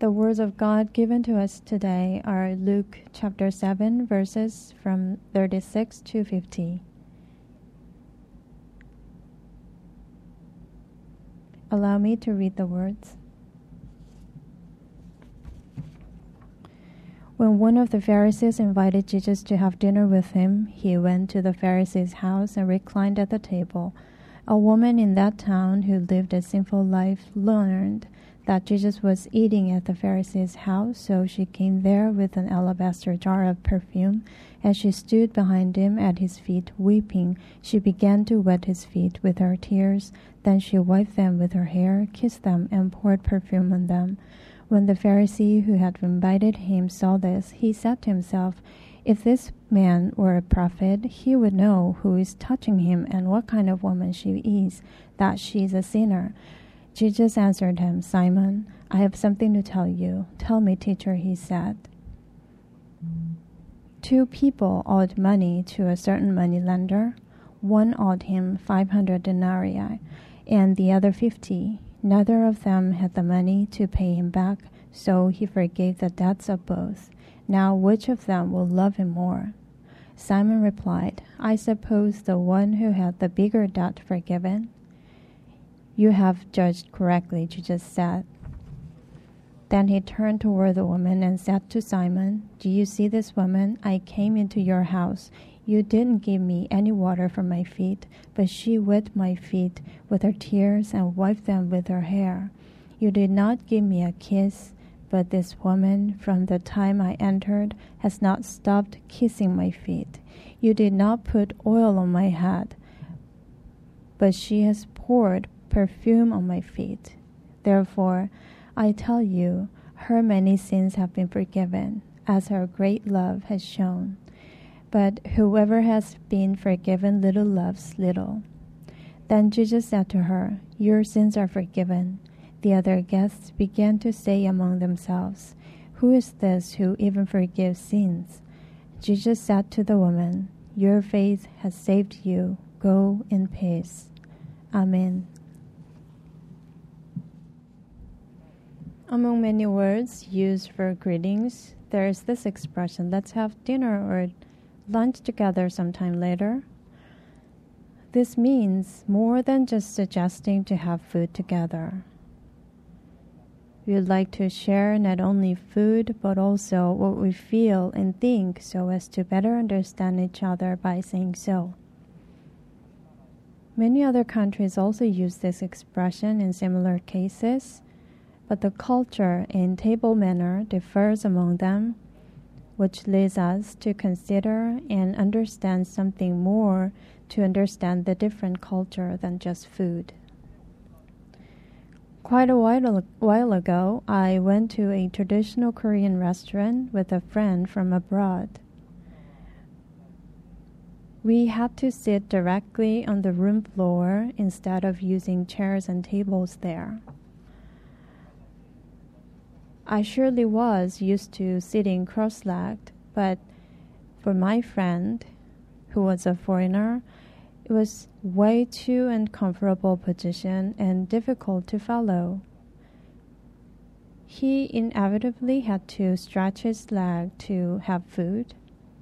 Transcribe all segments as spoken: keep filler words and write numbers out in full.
The words of God given to us today are Luke chapter seven, verses from thirty-six to fifty. Allow me to read the words. When one of the Pharisees invited Jesus to have dinner with him, he went to the Pharisee's house and reclined at the table. A woman in that town who lived a sinful life learned that Jesus was eating at the Pharisee's house, so she came there with an alabaster jar of perfume. As she stood behind him at his feet, weeping, she began to wet his feet with her tears. Then she wiped them with her hair, kissed them, and poured perfume on them. When the Pharisee who had invited him saw this, he said to himself, "If this man were a prophet, he would know who is touching him and what kind of woman she is, that she is a sinner." Jesus answered him, "Simon, I have something to tell you." "Tell me, teacher," he said. Two people owed money to a certain moneylender. One owed him five hundred denarii, and the other fifty. Neither of them had the money to pay him back, so he forgave the debts of both. Now which of them will love him more? Simon replied, "I suppose the one who had the bigger debt forgiven." "You have judged correctly," Jesus said. Then he turned toward the woman and said to Simon, "Do you see this woman? I came into your house. You didn't give me any water for my feet, but she wet my feet with her tears and wiped them with her hair. You did not give me a kiss, but this woman, from the time I entered, has not stopped kissing my feet. You did not put oil on my head, but she has poured perfume on my feet. Therefore, I tell you, her many sins have been forgiven, as her great love has shown. But whoever has been forgiven little loves little." Then Jesus said to her, "Your sins are forgiven." The other guests began to say among themselves, "Who is this who even forgives sins?" Jesus said to the woman, "Your faith has saved you. Go in peace." Amen. Among many words used for greetings, there is this expression, "Let's have dinner," or "lunch together sometime later." This means more than just suggesting to have food together. We would like to share not only food, but also what we feel and think, so as to better understand each other by saying so. Many other countries also use this expression in similar cases, but the culture and table manner differs among them, which leads us to consider and understand something more to understand the different culture than just food. Quite a while, while ago, I went to a traditional Korean restaurant with a friend from abroad. We had to sit directly on the room floor instead of using chairs and tables there. I surely was used to sitting cross-legged, but for my friend, who was a foreigner, it was way too uncomfortable position and difficult to follow. He inevitably had to stretch his leg to have food.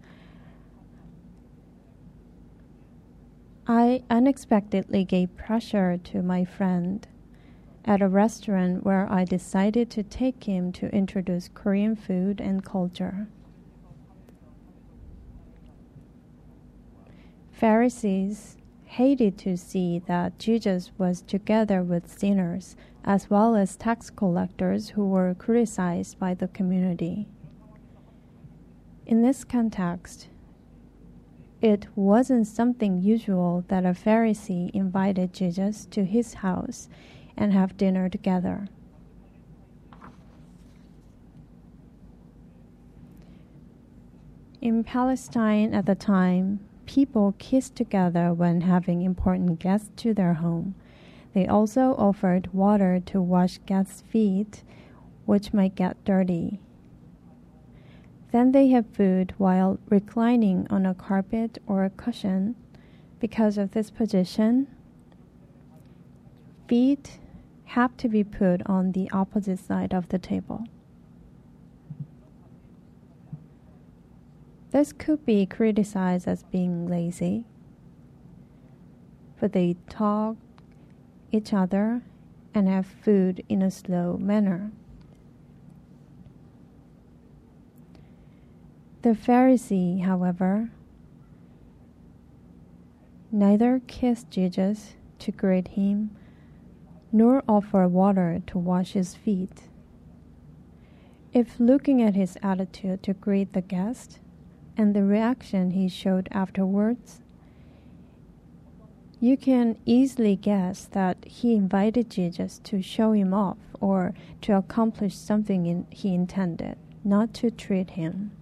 I unexpectedly gave pressure to my friend at a restaurant where I decided to take him to introduce Korean food and culture. Pharisees hated to see that Jesus was together with sinners, as well as tax collectors who were criticized by the community. In this context, it wasn't something usual that a Pharisee invited Jesus to his house and have dinner together. In Palestine at the time, people kissed together when having important guests to their home. They also offered water to wash guests' feet, which might get dirty. Then they had food while reclining on a carpet or a cushion. Because of this position, feet have to be put on the opposite side of the table. This could be criticized as being lazy, but they talk each other and have food in a slow manner. The Pharisee, however, neither kissed Jesus to greet him, nor offer water to wash his feet. If looking at his attitude to greet the guest and the reaction he showed afterwards, you can easily guess that he invited Jesus to show him off or to accomplish something in, he intended, not to treat him.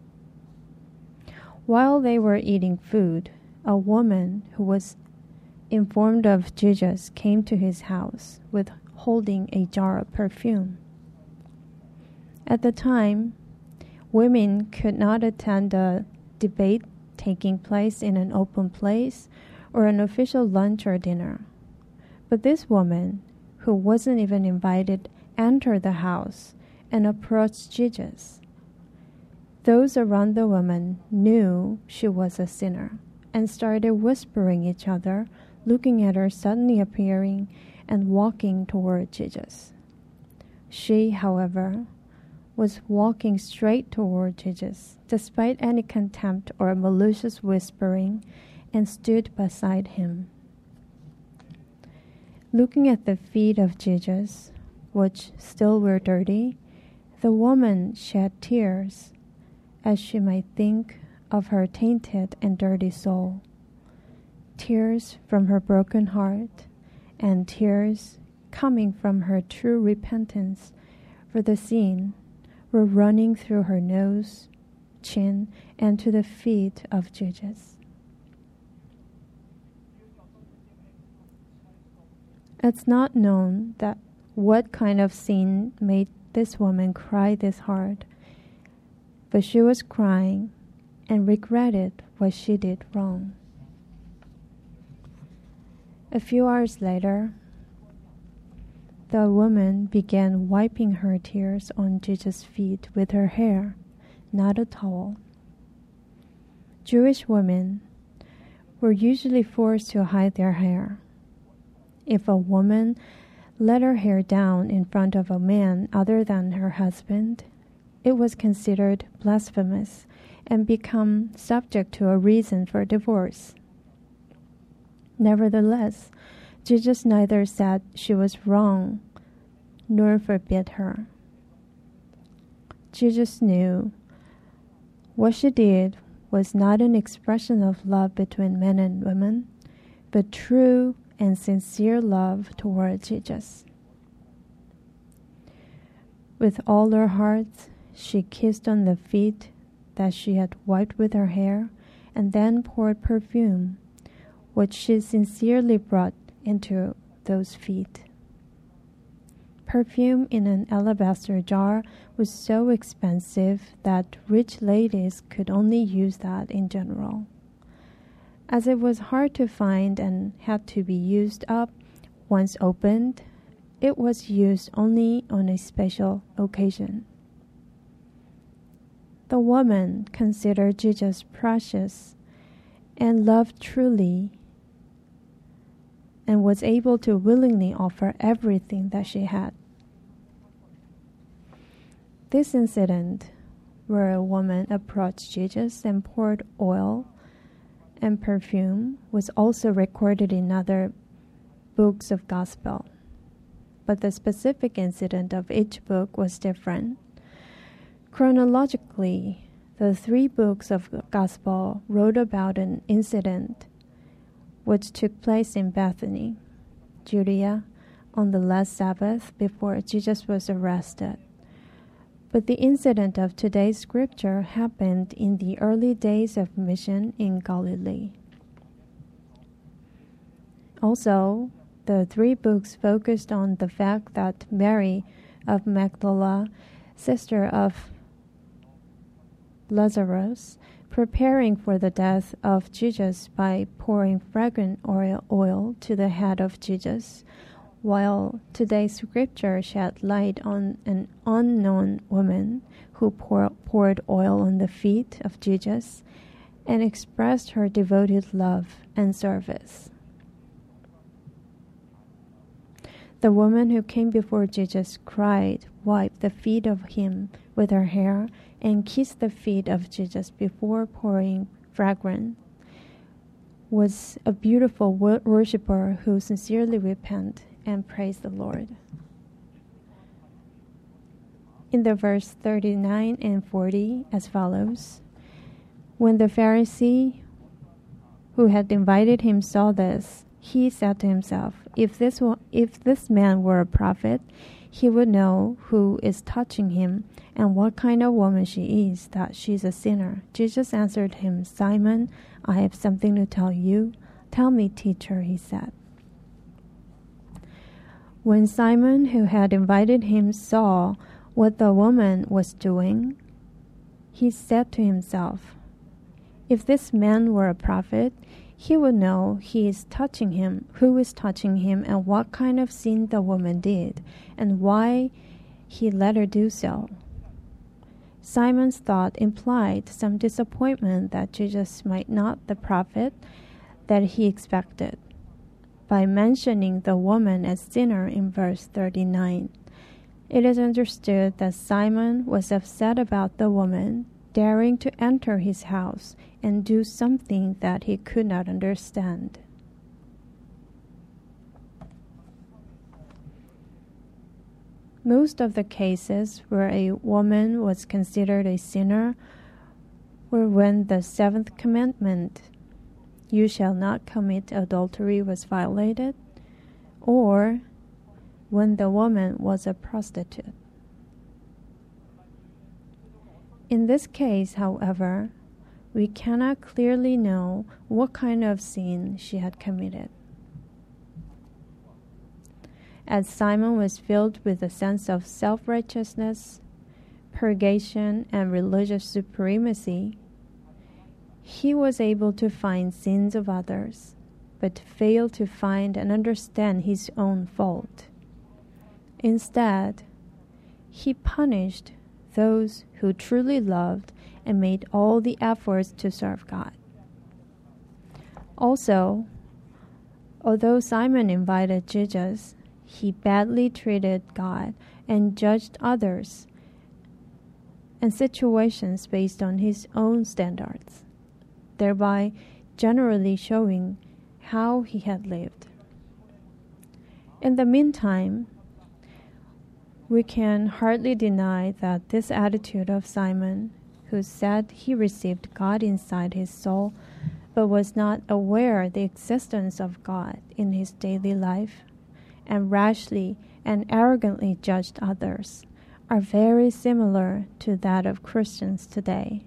While they were eating food, a woman who was informed of Jesus came to his house with holding a jar of perfume. At the time, women could not attend a debate taking place in an open place or an official lunch or dinner. But this woman, who wasn't even invited, entered the house and approached Jesus. Those around the woman knew she was a sinner and started whispering each other, looking at her suddenly appearing and walking toward Jesus. She, however, was walking straight toward Jesus, despite any contempt or malicious whispering, and stood beside him. Looking at the feet of Jesus, which still were dirty, the woman shed tears, as she might think of her tainted and dirty soul. Tears from her broken heart, and tears coming from her true repentance for the sin, were running through her nose, chin, and to the feet of Jesus. It's not known that what kind of sin made this woman cry this hard, but she was crying and regretted what she did wrong. A few hours later, the woman began wiping her tears on Jesus' feet with her hair, not a towel. Jewish women were usually forced to hide their hair. If a woman let her hair down in front of a man other than her husband, it was considered blasphemous and become subject to a reason for divorce. Nevertheless, Jesus neither said she was wrong nor forbid her. Jesus knew what she did was not an expression of love between men and women, but true and sincere love toward Jesus. With all her heart, she kissed on the feet that she had wiped with her hair, and then poured perfume, which she sincerely brought into those feet. Perfume in an alabaster jar was so expensive that rich ladies could only use that in general. As it was hard to find and had to be used up once opened, it was used only on a special occasion. The woman considered Jesus precious and loved truly, and was able to willingly offer everything that she had. This incident, where a woman approached Jesus and poured oil and perfume, was also recorded in other books of Gospel. But the specific incident of each book was different. Chronologically, the three books of the Gospel wrote about an incident which took place in Bethany, Judea, on the last Sabbath before Jesus was arrested. But the incident of today's scripture happened in the early days of mission in Galilee. Also, the three books focused on the fact that Mary of Magdala, sister of Lazarus, preparing for the death of Jesus by pouring fragrant oil to the head of Jesus, while today's scripture shed light on an unknown woman who pour, poured oil on the feet of Jesus and expressed her devoted love and service. The woman who came before Jesus cried, wiped the feet of him with her hair, and kissed the feet of Jesus before pouring fragrance, was a beautiful worshiper who sincerely repented and praised the Lord. In the verse thirty-nine and forty as follows, when the Pharisee who had invited him saw this, he said to himself, if this, if this man were a prophet, he would know who is touching him and what kind of woman she is, that she is a sinner. Jesus answered him, Simon, I have something to tell you. Tell me, teacher, he said. When Simon, who had invited him, saw what the woman was doing, he said to himself, if this man were a prophet, he would know he is touching him, who is touching him, and what kind of sin the woman did, and why he let her do so. Simon's thought implied some disappointment that Jesus might not the prophet that he expected, by mentioning the woman as sinner in verse thirty-nine. It is understood that Simon was upset about the woman daring to enter his house and do something that he could not understand. Most of the cases where a woman was considered a sinner were when the seventh commandment, you shall not commit adultery, was violated, or when the woman was a prostitute. In this case, however, we cannot clearly know what kind of sin she had committed. As Simon was filled with a sense of self-righteousness, purgation, and religious supremacy, he was able to find sins of others, but failed to find and understand his own fault. Instead, he punished those who truly loved and made all the efforts to serve God. Also, although Simon invited Jesus, he badly treated God and judged others and situations based on his own standards, thereby generally showing how he had lived. In the meantime, we can hardly deny that this attitude of Simon, who said he received God inside his soul, but was not aware of the existence of God in his daily life, and rashly and arrogantly judged others, are very similar to that of Christians today.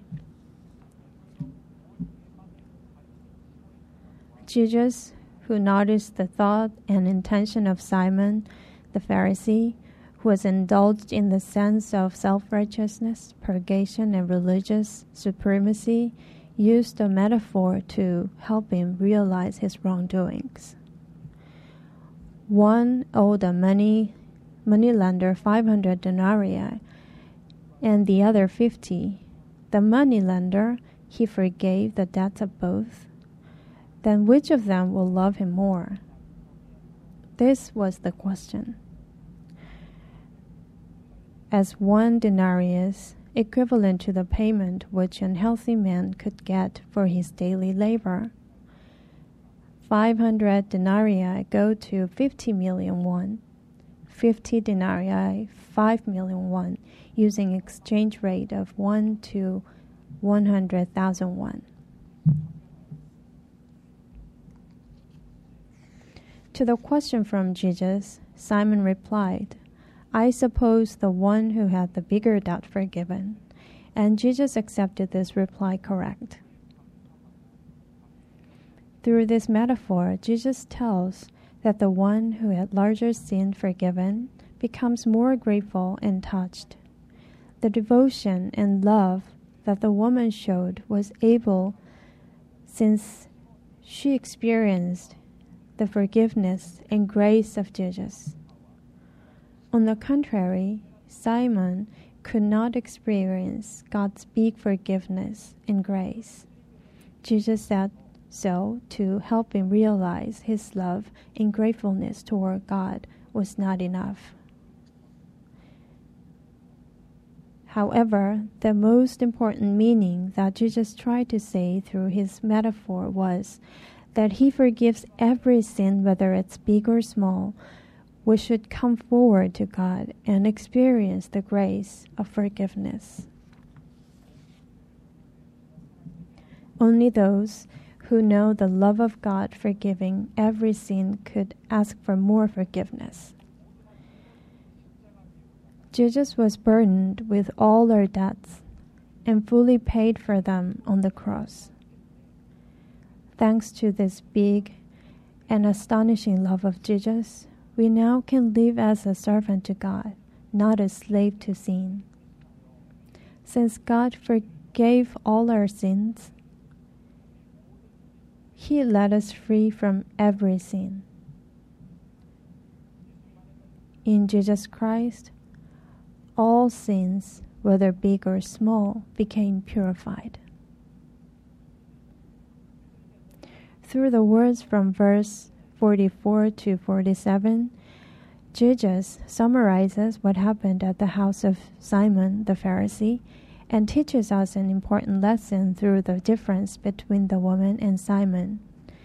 Jesus, who noticed the thought and intention of Simon, the Pharisee, who was indulged in the sense of self-righteousness, purgation, and religious supremacy, used a metaphor to help him realize his wrongdoings. One owed a money moneylender five hundred denarii, and the other fifty. The moneylender, he forgave the debts of both. Then which of them will love him more? This was the question. As one denarius, equivalent to the payment which an healthy man could get for his daily labor, five hundred denarii go to fifty million won, fifty denarii, five million won, using exchange rate of one to one hundred thousand won. To the question from Jesus, Simon replied, I suppose the one who had the bigger debt forgiven. And Jesus accepted this reply correct. Through this metaphor, Jesus tells that the one who had larger sin forgiven becomes more grateful and touched. The devotion and love that the woman showed was able, since she experienced the the forgiveness and grace of Jesus. On the contrary, Simon could not experience God's big forgiveness and grace. Jesus said so to help him realize his love and gratefulness toward God was not enough. However, the most important meaning that Jesus tried to say through his metaphor was that he forgives every sin, whether it's big or small. We should come forward to God and experience the grace of forgiveness. Only those who know the love of God forgiving every sin could ask for more forgiveness. Jesus was burdened with all our debts and fully paid for them on the cross. Thanks to this big and astonishing love of Jesus, we now can live as a servant to God, not a slave to sin. Since God forgave all our sins, He let us free from every sin. In Jesus Christ, all sins, whether big or small, became purified. Through the words from verse forty-four to forty-seven, Jesus summarizes what happened at the house of Simon the Pharisee and teaches us an important lesson through the difference between the woman and Simon.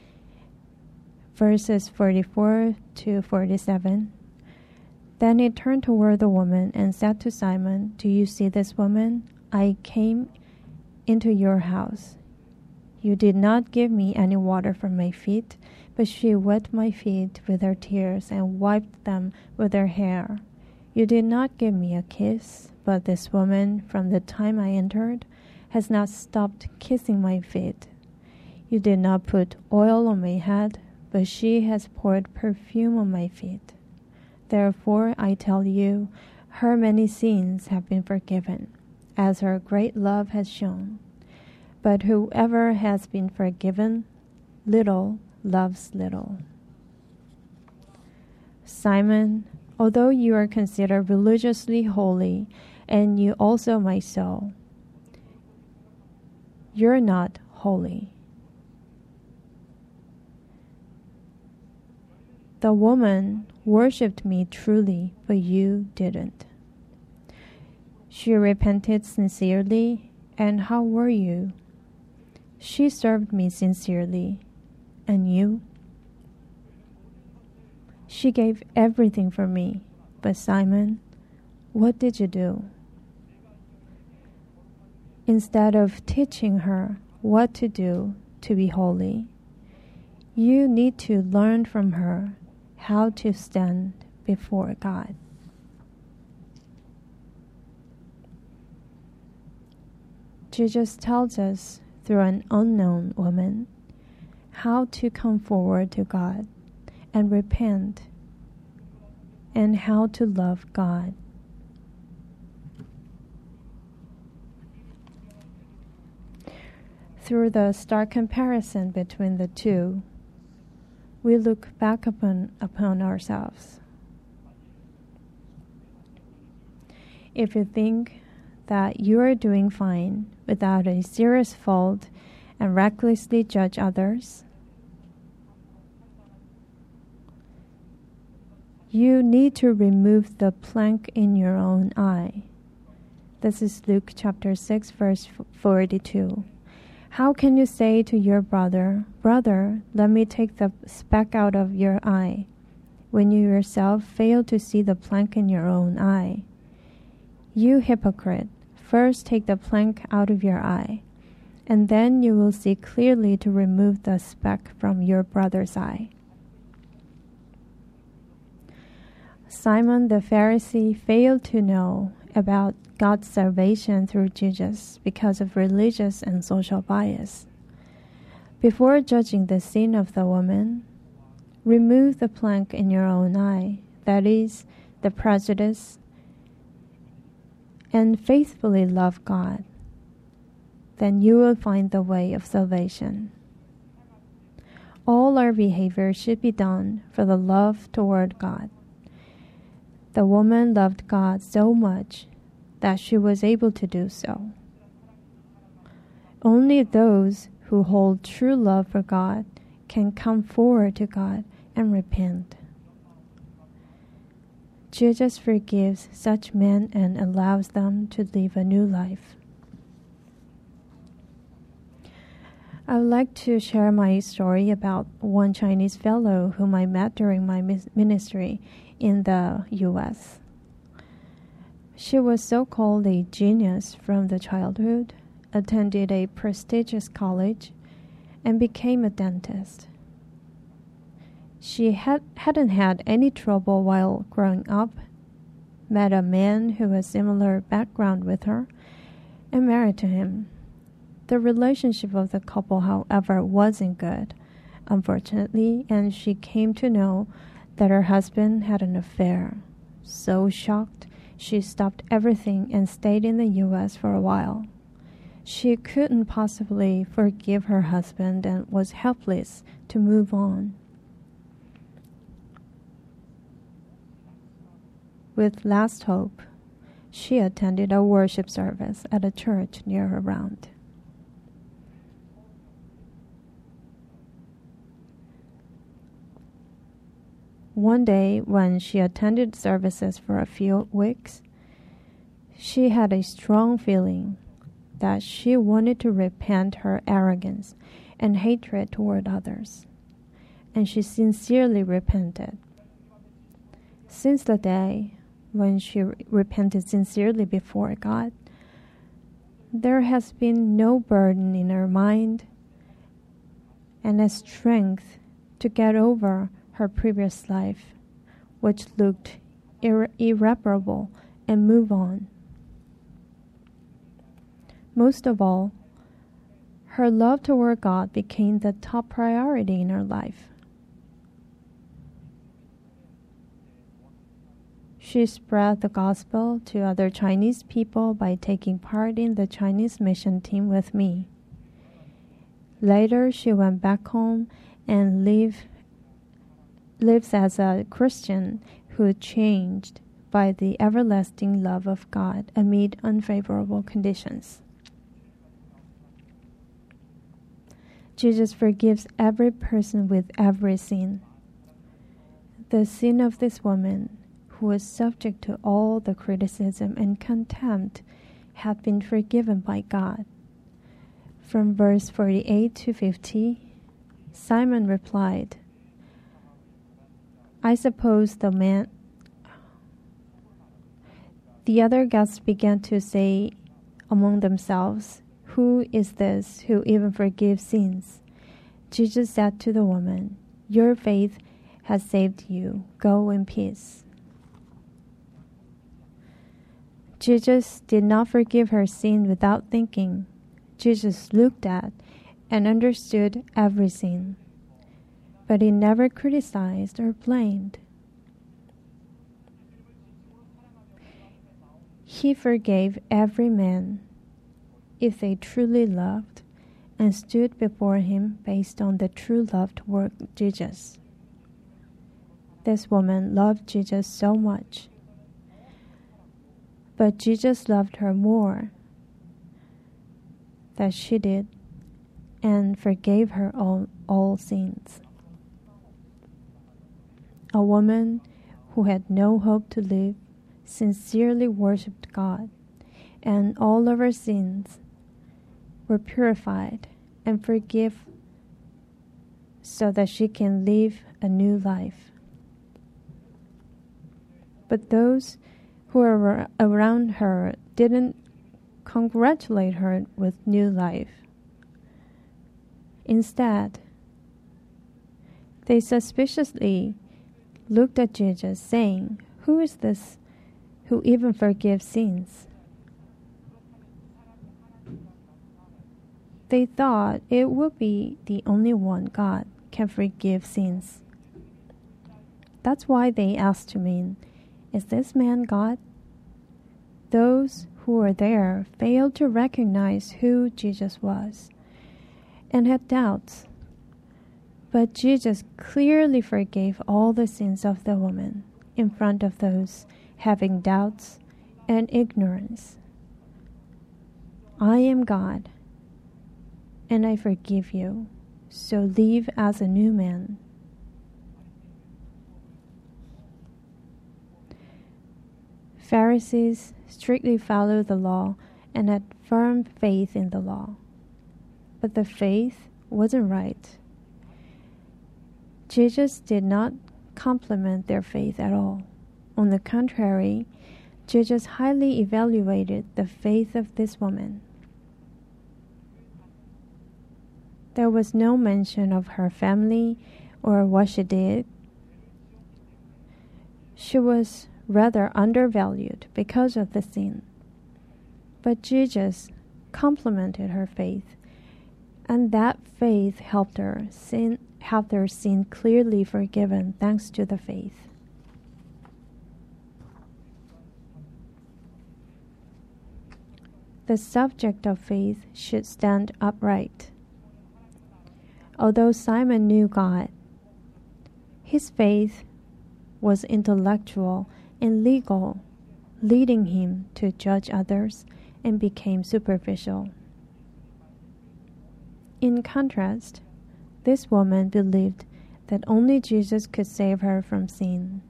Verses forty-four to forty-seven. Then he turned toward the woman and said to Simon, "Do you see this woman? I came into your house. You did not give me any water for my feet, but she wet my feet with her tears and wiped them with her hair. You did not give me a kiss, but this woman, from the time I entered, has not stopped kissing my feet. You did not put oil on my head, but she has poured perfume on my feet. Therefore, I tell you, her many sins have been forgiven, as her great love has shown. But whoever has been forgiven little loves little." Simon, although you are considered religiously holy, and you also my soul, you're not holy. The woman worshipped me truly, but you didn't. She repented sincerely, and how were you? She served me sincerely, and you? She gave everything for me, but Simon, what did you do? Instead of teaching her what to do to be holy, you need to learn from her how to stand before God. Jesus tells us through an unknown woman how to come forward to God and repent, and how to love God. Through the stark comparison between the two, we look back upon, upon ourselves. If you think that you are doing fine without a serious fault and recklessly judge others, you need to remove the plank in your own eye. This is Luke chapter six, verse forty-two. How can you say to your brother, "Brother, let me take the speck out of your eye," when you yourself fail to see the plank in your own eye? You hypocrite, first take the plank out of your eye, and then you will see clearly to remove the speck from your brother's eye. Simon the Pharisee failed to know about God's salvation through Jesus because of religious and social bias. Before judging the sin of the woman, remove the plank in your own eye, that is, the prejudice, and faithfully love God. Then you will find the way of salvation. all our behavior should be done for the love toward God. The woman loved God so much that she was able to do so. Only those who hold true love for God can come forward to God and repent. Jesus forgives such men and allows them to live a new life. I would like to share my story about one Chinese fellow whom I met during my ministry in the U S. She was so-called a genius from the childhood, attended a prestigious college, and became a dentist. She had, hadn't had any trouble while growing up, met a man who had a similar background with her, and married to him. The relationship of the couple, however, wasn't good, unfortunately, and she came to know that her husband had an affair. So shocked, she stopped everything and stayed in the U S for a while. She couldn't possibly forgive her husband and was helpless to move on. With last hope, she attended a worship service at a church near her round. One day, when she attended services for a few weeks, she had a strong feeling that she wanted to repent her arrogance and hatred toward others, and she sincerely repented. Since the day when she repented sincerely before God, there has been no burden in her mind and a strength to get over her previous life, which looked irre- irreparable, and move on. Most of all, her love toward God became the top priority in her life. She spread the gospel to other Chinese people by taking part in the Chinese mission team with me. Later, she went back home and lived lives as a Christian who changed by the everlasting love of God amid unfavorable conditions. Jesus forgives every person with every sin. The sin of this woman, who was subject to all the criticism and contempt, had been forgiven by God. From verse forty-eight to fifty, Simon replied, I suppose the man... The other guests began to say among themselves, Who is this who even forgives sins? Jesus said to the woman, Your faith has saved you. Go in peace. Jesus did not forgive her sin without thinking. Jesus looked at and understood every sin, but he never criticized or blamed. He forgave every man if they truly loved and stood before him based on the true love toward Jesus. This woman loved Jesus so much, but Jesus loved her more than she did and forgave her all, all sins. A woman who had no hope to live sincerely worshipped God, and all of her sins were purified and forgiven so that she can live a new life. But those who were around her didn't congratulate her with new life. Instead, they suspiciously looked at Jesus, saying, Who is this who even forgives sins? They thought it would be the only one God can forgive sins. That's why they asked him, Is this man God? Those who were there failed to recognize who Jesus was and had doubts. But Jesus clearly forgave all the sins of the woman in front of those having doubts and ignorance. I am God, and I forgive you, so live as a new man. Pharisees strictly followed the law and had firm faith in the law. But the faith wasn't right. Jesus did not compliment their faith at all. On the contrary, Jesus highly evaluated the faith of this woman. There was no mention of her family or what she did. She was rather undervalued because of the sin. But Jesus complimented her faith, and that faith helped her sin, helped her sin clearly forgiven thanks to the faith. The subject of faith should stand upright. Although Simon knew God, his faith was intellectual and legal, leading him to judge others and became superficial. In contrast, this woman believed that only Jesus could save her from sin.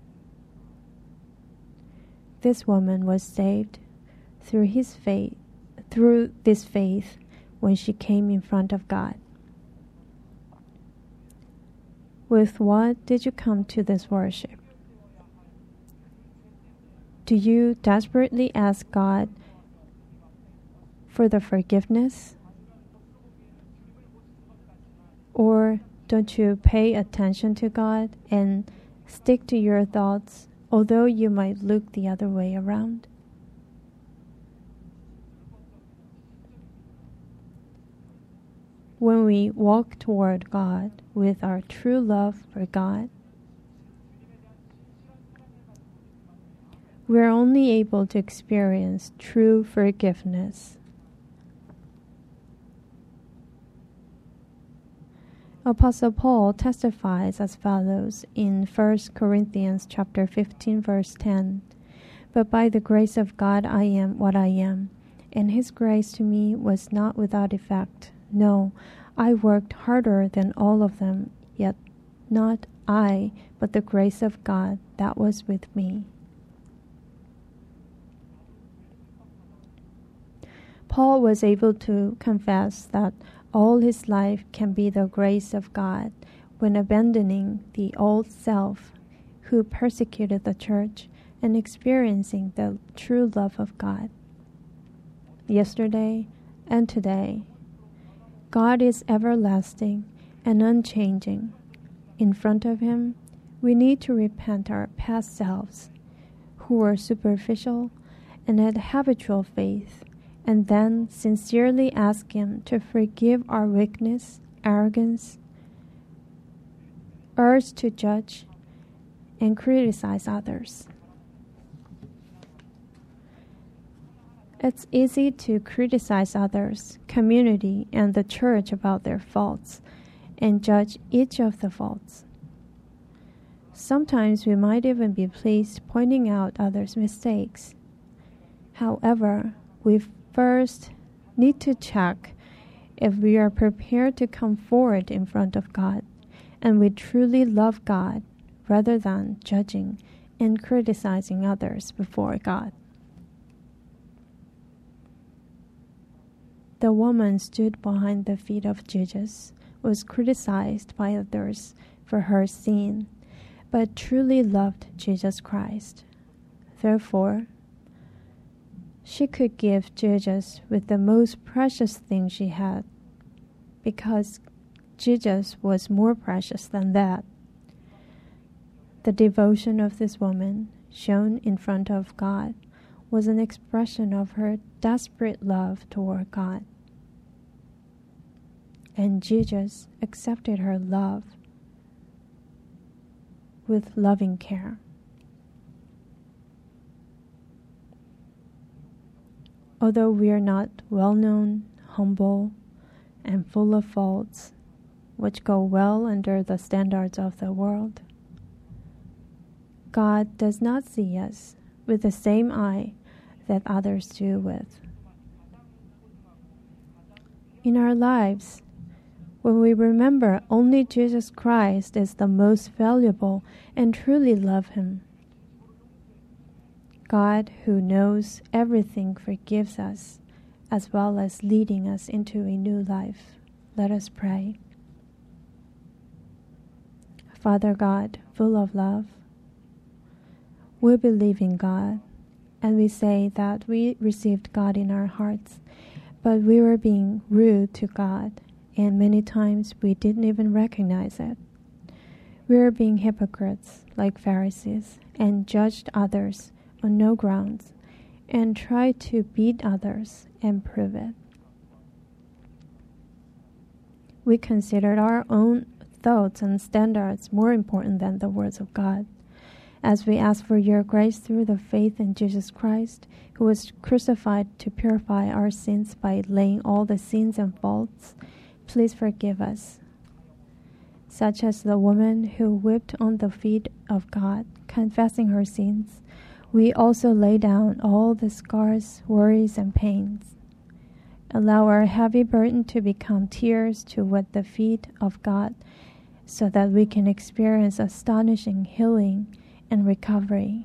This woman was saved through his faith, through this faith when she came in front of God. With what did you come to this worship? Do you desperately ask God for the forgiveness? Or don't you pay attention to God and stick to your thoughts, although you might look the other way around? When we walk toward God with our true love for God, we are only able to experience true forgiveness. Apostle Paul testifies as follows in First Corinthians chapter fifteen, verse ten. But by the grace of God I am what I am, and his grace to me was not without effect. No, I worked harder than all of them, yet not I, but the grace of God that was with me. Paul was able to confess that all his life can be the grace of God when abandoning the old self who persecuted the church and experiencing the true love of God. Yesterday and today, God is everlasting and unchanging. In front of him, we need to repent our past selves, who were superficial and had habitual faith, and then sincerely ask him to forgive our weakness, arrogance, urge to judge, and criticize others. It's easy to criticize others, community, and the church about their faults, and judge each of the faults. Sometimes we might even be pleased pointing out others' mistakes. However, we first need to check if we are prepared to come forward in front of God, and we truly love God rather than judging and criticizing others before God. The woman stood behind the feet of Jesus, was criticized by others for her sin, but truly loved Jesus Christ. Therefore, she could give Jesus with the most precious thing she had, because Jesus was more precious than that. The devotion of this woman, shown in front of God, was an expression of her desperate love toward God. And Jesus accepted her love with loving care. Although we are not well known, humble, and full of faults, which go well under the standards of the world. God does not see us with the same eye that others do with. In our lives, when we remember only Jesus Christ is the most valuable and truly love Him, God, who knows everything, forgives us, as well as leading us into a new life. Let us pray. Father God, full of love, we believe in God, and we say that we received God in our hearts, but we were being rude to God, and many times we didn't even recognize it. We were being hypocrites like Pharisees and judged others on no grounds and tried to beat others and prove it. We considered our own thoughts and standards more important than the words of God. As we ask for your grace through the faith in Jesus Christ, who was crucified to purify our sins by laying all the sins and faults, please forgive us. Such as the woman who wept on the feet of God, confessing her sins, we also lay down all the scars, worries, and pains. Allow our heavy burden to become tears to wet the feet of God, so that we can experience astonishing healing and recovery.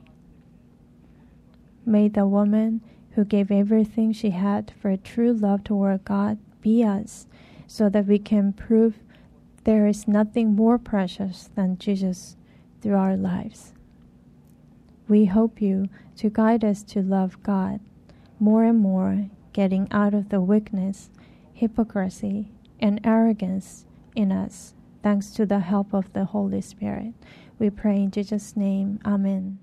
May the woman who gave everything she had for true love toward God be us, so that we can prove there is nothing more precious than Jesus through our lives. We hope you to guide us to love God more and more, getting out of the weakness, hypocrisy, and arrogance in us, thanks to the help of the Holy Spirit. We pray in Jesus' name. Amen.